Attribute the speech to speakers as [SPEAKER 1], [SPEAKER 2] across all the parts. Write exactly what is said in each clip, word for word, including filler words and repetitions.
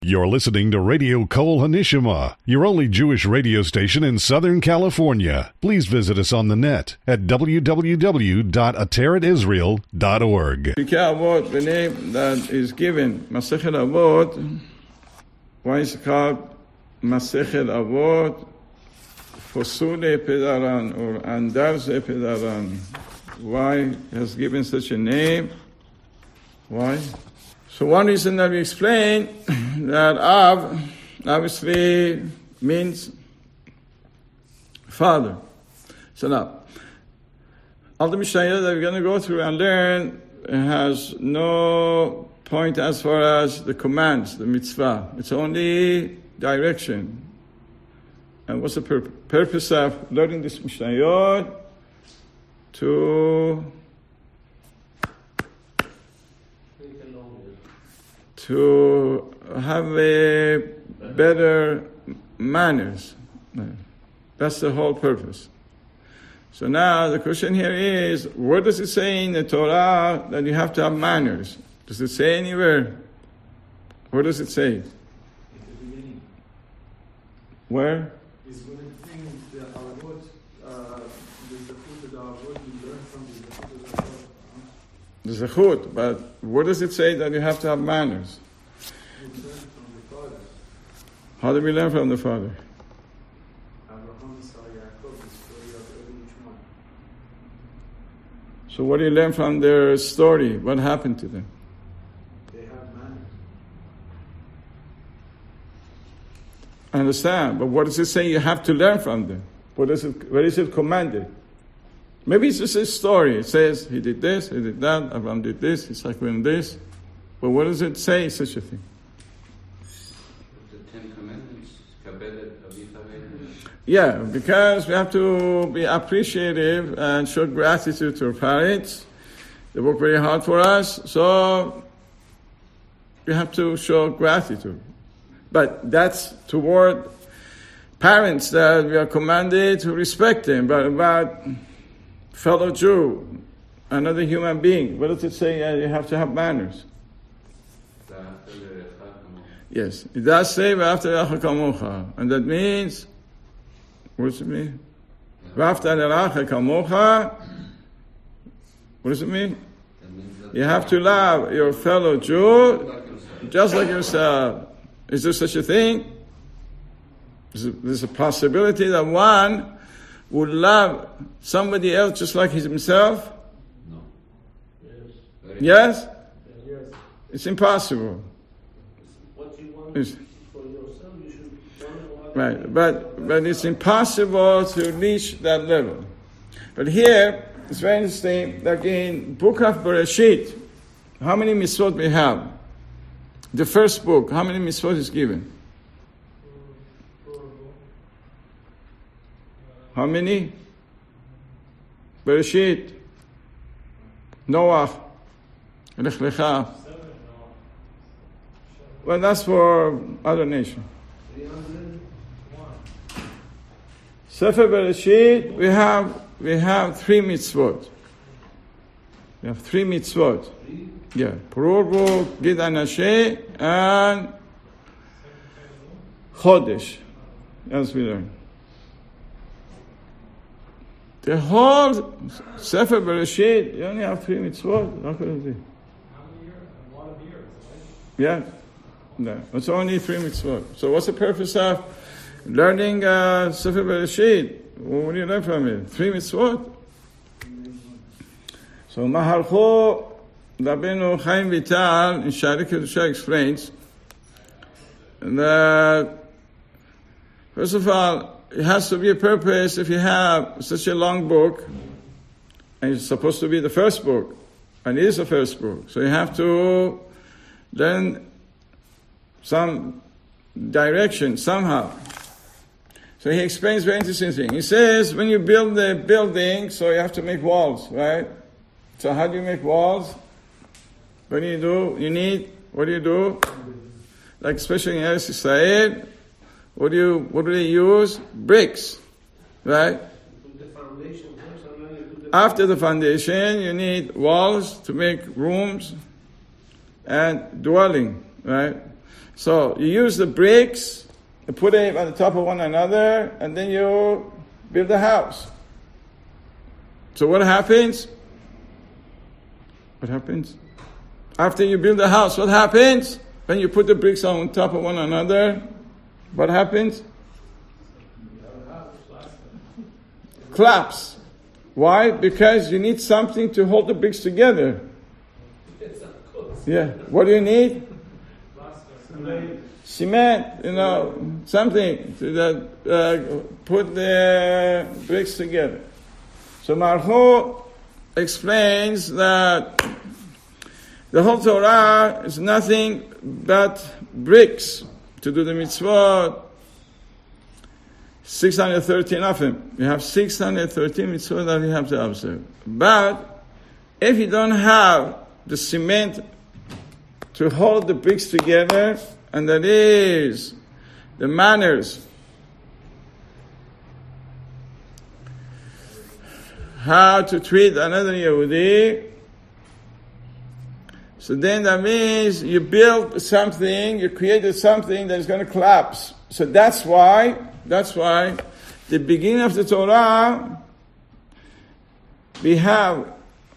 [SPEAKER 1] You're listening to Radio Kol Hanishima, your only Jewish radio station in Southern California. Please visit us on the net at w w w dot ateret israel dot org.
[SPEAKER 2] Pirkei Avot, the name that is given, Masechet Avot, why is it called Masechet Avot? Fosule Pedaran or Andarze Pedaran. Why has given such a name? Why? So one reason that we explain that Av obviously means father. So now, all the Mishnayot that we're going to go through and learn has no point as far as the commands, the mitzvah. It's only direction. And what's the pur- purpose of learning this Mishnayot? To to have a better manners. That's the whole purpose. So now the question here is, where does it say in the Torah that you have to have manners? Does it say anywhere? Where does it say? Where?
[SPEAKER 3] Is when it brings the Avot, uh, the Zechut of the Avot, you learn from the Zechut of the Avot.
[SPEAKER 2] The Zechut, but where does it say that you have to have manners?
[SPEAKER 3] We learn from the Father.
[SPEAKER 2] How do we learn from the Father?
[SPEAKER 3] Abraham, Isaac, Yaakov, the story of every each one.
[SPEAKER 2] So what do you learn from their story? What happened to them?
[SPEAKER 3] They have manners.
[SPEAKER 2] I understand, but what does it say you have to learn from them? What is it, where is it commanded? Maybe it's just a story. It says, he did this, he did that, Abraham did this, Isaac did this. But what does it say, such a thing?
[SPEAKER 4] The Ten Commandments.
[SPEAKER 2] Yeah, because we have to be appreciative and show gratitude to our parents. They work very hard for us, so we have to show gratitude. But that's toward parents that we are commanded to respect them. But about fellow Jew, another human being, what does it say? Uh, you have to have manners. Yes, it does say "V'afta l'reacha kamocha," and that means, what does it mean? "V'afta l'reacha kamocha." What does it mean? You have to love your fellow Jew just like yourself. Is there such a thing? There's a possibility that one would love somebody else just like himself?
[SPEAKER 4] No.
[SPEAKER 2] Yes? Yes?
[SPEAKER 3] Yes.
[SPEAKER 2] It's impossible.
[SPEAKER 3] What you want
[SPEAKER 2] It's,
[SPEAKER 3] for yourself, you should want it.
[SPEAKER 2] right, but but it's impossible to reach that level. But here, it's very interesting that in Book of Bereshit, how many mitzvot we have? The first book, how many mitzvot is given? How many? Bereshit, Noah, Lech Lecha. Well, that's for other nations. Sefer Bereshit, we have we have three mitzvot. We have three mitzvot. Yeah, Pururbu, Gid Anashe, and Chodesh, as we learn. The whole Sefer Bereshit, you only have three mitzvot. How could it be?
[SPEAKER 3] How many years? A lot of years, right?
[SPEAKER 2] Yeah, no, it's only three mitzvot. So what's the purpose of learning uh, Sefer Bereshit? What do you learn from it? Three mitzvot. So Mahalcho Rabbeinu Chaim Vital in Sha'arei Kedusha explains that first of all, it has to be a purpose if you have such a long book, and it's supposed to be the first book, and it is the first book. So you have to learn some direction somehow. So he explains a very interesting thing. He says, when you build the building, so you have to make walls, right? So how do you make walls? What do you do? You need, what do you do? Like especially in Eretz Yisrael, what do you, what do they use? Bricks, right?
[SPEAKER 3] The foundation first, and then you do the
[SPEAKER 2] After the foundation, you need walls to make rooms and dwelling, right? So you use the bricks, you put it on the top of one another, and then you build a house. So what happens? What happens? After you build a house, what happens? When you put the bricks on top of one another, what happens? Collapse. Why? Because you need something to hold the bricks together. Yeah. What do you need? Cement, you know, something to that, uh, put the bricks together. So Maharal explains that the whole Torah is nothing but bricks to do the mitzvot. six hundred thirteen of them. You have six hundred thirteen mitzvot that you have to observe. But if you don't have the cement to hold the bricks together, and that is the manners, how to treat another Yehudi, so then that means you built something, you created something that is going to collapse. So that's why, that's why the beginning of the Torah, we have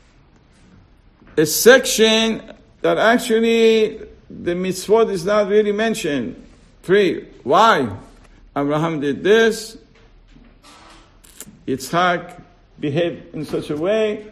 [SPEAKER 2] a section that actually the mitzvot is not really mentioned. Three. Why? Abraham did this. Yitzhak behaved in such a way.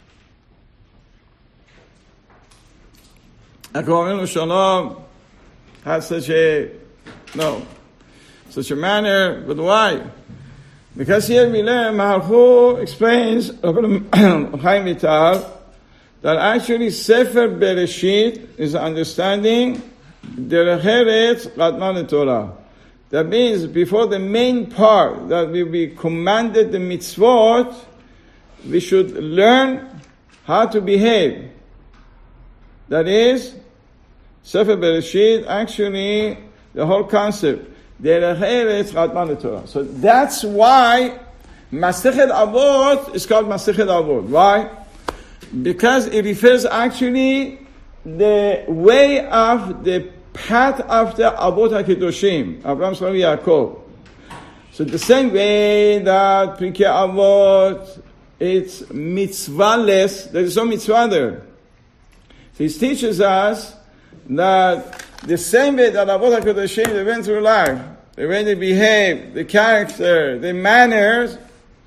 [SPEAKER 2] Yaakov Shalom had such a, no, such a manner, but why? Because here we learn, Maharal explains, Chaim Vital, that actually Sefer Bereshit is understanding Derech Eretz Qadman Torah. That means before the main part that we be commanded the mitzvot, we should learn how to behave. That is, Sefer Bereshit, actually, the whole concept. Derech Eretz Qadman Torah. So that's why Masechet Avot is called Masechet Avot. Why? Because it refers actually the way of the path of the Avot HaKedoshim, Abraham, Yitzchak, Yaakov. So the same way that Pirkei Avot, it's mitzvah-less, there is no mitzvah there. So he teaches us that the same way that Avot HaKedoshim, they went through life, the way they behave, the character, the manners,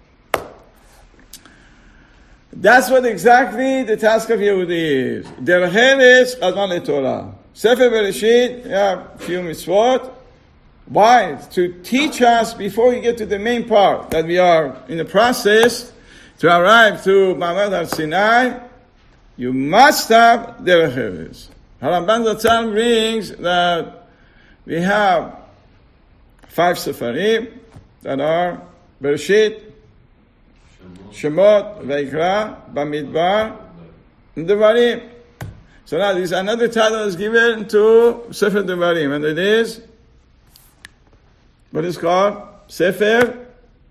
[SPEAKER 2] that's what exactly the task of Yehudi is. Derech Eretz Qadman Torah. Sefer Bereshit, yeah, few mitzvot. Why? To teach us before we get to the main part that we are in the process to arrive to Ma'amad Har Sinai. You must have Derech Eretz. Haramban Zatzal brings that we have five Sefarim that are Bereshit, Shemot, Vayikra, Bamidbar, and Devarim. So now there's another title that's given to Sefer Devarim, and it is, what is called? Sefer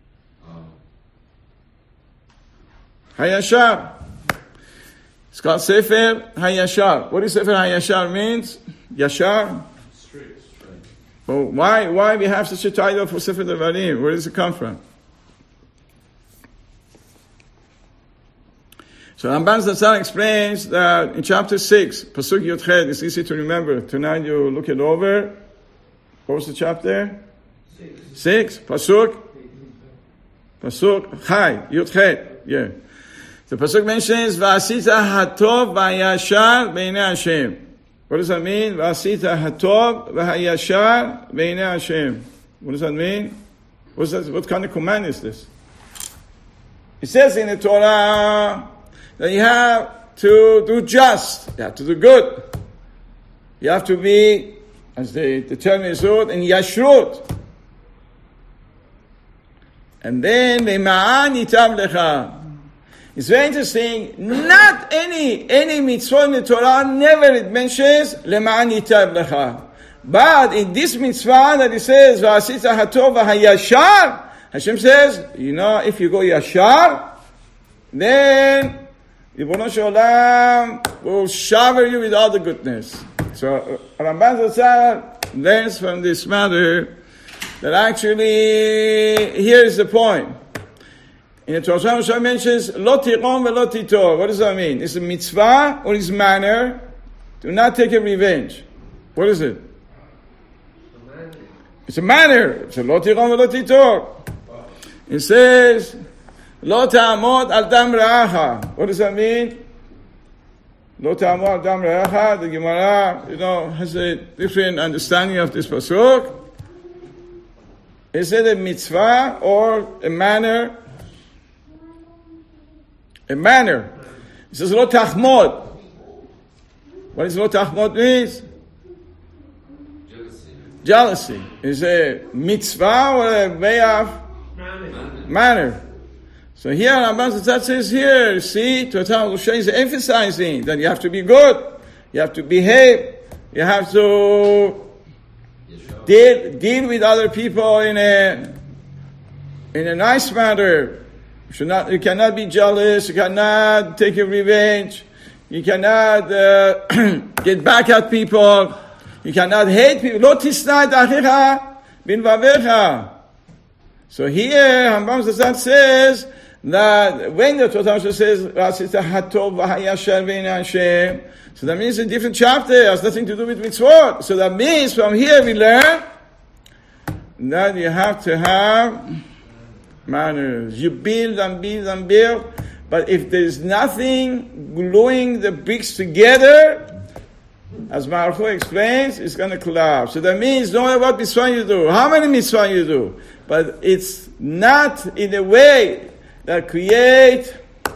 [SPEAKER 2] Hayashar. It's called Sefer Hayashar. What does Sefer Hayashar means? Yashar? Straight. Well, why, why we have such a title for Sefer Devarim? Where does it come from? So Ramban Zatzal explains that in chapter six, Pasuk Yud Chet, it's easy to remember. Tonight you look it over. What was the chapter? Six. Six. Pasuk? Pasuk Chai, Yud Chet. Yeah. The Pasuk mentions, V'asita hatov v'hayashar b'nei Hashem. What does that mean? V'asita hatov v'hayashar b'nei Hashem. What does that mean? What's that, what kind of command is this? It says in the Torah that you have to do just, you have to do good. You have to be, as the, the term is used, in Yashrut. And then, Le'ma'an yitab lecha. It's very interesting, not any, any mitzvah in the Torah, never it mentions, Le'ma'an yitab lecha. But in this mitzvah that it says, V'asita hatov v'hayashar, Hashem says, you know, if you go Yashar, then Ribono Shel Olam will shower you with all the goodness. So Ramban Zatzal learns from this matter that actually, here is the point. In the Torah, Moshe mentions, Lo tirom velo titor. What does that mean? It's a mitzvah or is manner to not take a revenge. What is it? It's a manner. It's a Lo tirom velo titor. It says, Lo ta'amod al dam re'acha. What does that mean? Lo ta'amod al dam re'acha. The Gemara, you know, has a different understanding of this pasuk. Is it a mitzvah or a manner? A manner. It says lo tachmod. What does lo tachmod means?
[SPEAKER 4] Jealousy.
[SPEAKER 2] Jealousy. Is a mitzvah or a way of manner. manner. So here, Ramban Zatzat says here, see, Torah Moshe is emphasizing that you have to be good, you have to behave, you have to deal, deal with other people in a in a nice manner. You should not, you cannot be jealous, you cannot take a revenge, you cannot uh, get back at people, you cannot hate people. Lo tisna et achicha bin vavecha. So here, Rambam Zatzat says that when the Torah says, Rasita hatov v'hayasher v'inei Hashem, so that means a different chapter, it has nothing to do with mitzvot. So that means from here we learn that you have to have manners. You build and build and build, but if there is nothing gluing the bricks together, as Maharal explains, it's going to collapse. So that means no matter what mitzvah you do, how many mitzvah you do, but it's not in a way that create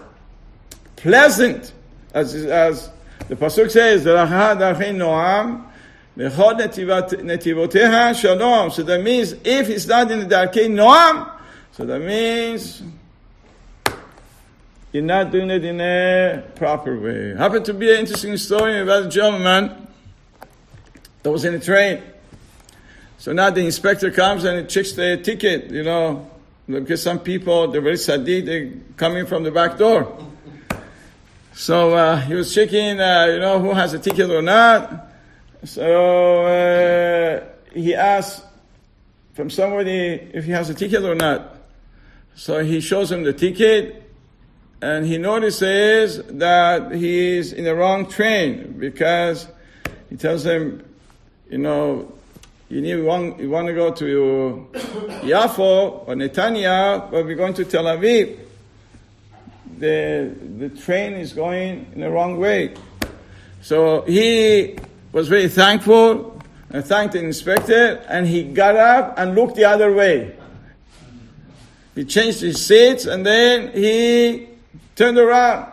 [SPEAKER 2] pleasant, as as the pasuk says, "Daracha darchei noam, v'chod netivoteha shalom." So that means if it's not in the darchei noam, so that means you're not doing it in a proper way. Happened to be an interesting story about a gentleman that was in a train. So now the inspector comes and he checks the ticket, you know, because some people, they're very sadiq, they're coming from the back door. So uh, he was checking, uh, you know, who has a ticket or not. So uh, he asked from somebody if he has a ticket or not. So he shows him the ticket, and he notices that he's in the wrong train, because he tells him, you know, you need one, you want to go to Yafo or Netanya, but we're going to Tel Aviv. The the train is going in the wrong way. So he was very thankful and thanked the inspector, and he got up and looked the other way. He changed his seats, and then he turned around.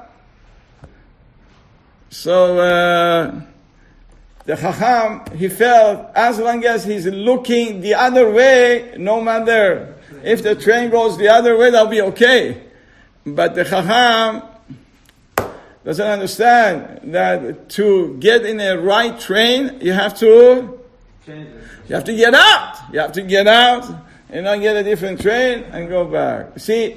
[SPEAKER 2] So uh, the Chacham, he felt, as long as he's looking the other way, no matter if the train goes the other way, that'll be okay. But the Chacham doesn't understand that to get in a right train, you have to, you have to get out. You have to get out and not get a different train and go back. See,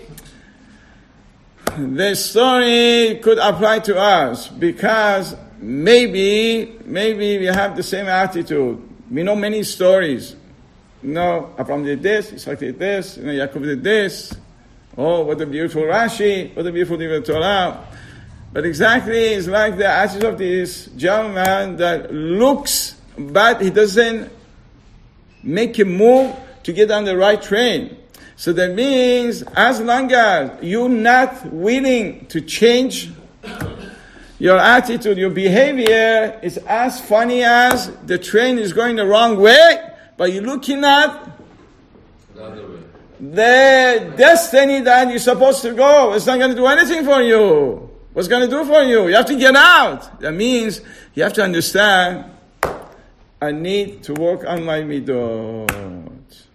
[SPEAKER 2] the story could apply to us because maybe, maybe we have the same attitude. We know many stories. You know, Abraham did this, Isaac did this, you know, Yaakov did this. Oh, what a beautiful Rashi, what a beautiful Divrei Torah. But exactly, it's like the attitude of this gentleman that looks, but he doesn't make a move to get on the right train. So that means, as long as you're not willing to change your attitude, your behavior is as funny as the train is going the wrong way, but you're looking at
[SPEAKER 4] The other way.
[SPEAKER 2] the destiny that you're supposed to go. It's not going to do anything for you. What's going to do for you? You have to get out. That means you have to understand, I need to work on my midot.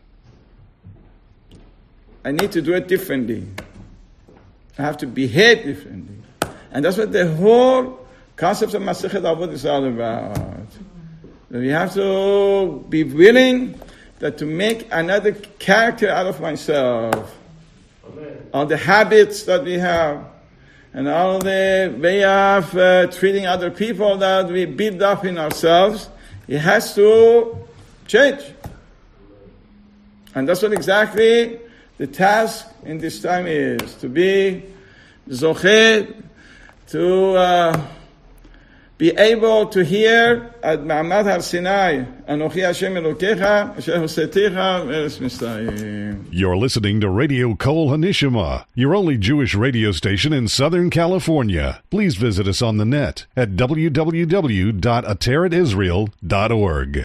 [SPEAKER 2] I need to do it differently. I have to behave differently. And that's what the whole concept of Masechet Avot is all about. That we have to be willing that to make another character out of myself. Amen. All the habits that we have, and all the way of uh, treating other people that we build up in ourselves, it has to change. And that's what exactly the task in this time is, to be Zocheh, to uh, be able to hear at Ma'amad Har Sinai, Anochi Hashem Elokecha, Asher Hosetecha, Eretz Mitzrayim.
[SPEAKER 1] You're listening to Radio Kol Hanishima, your only Jewish radio station in Southern California. Please visit us on the net at w w w dot ateret israel dot org.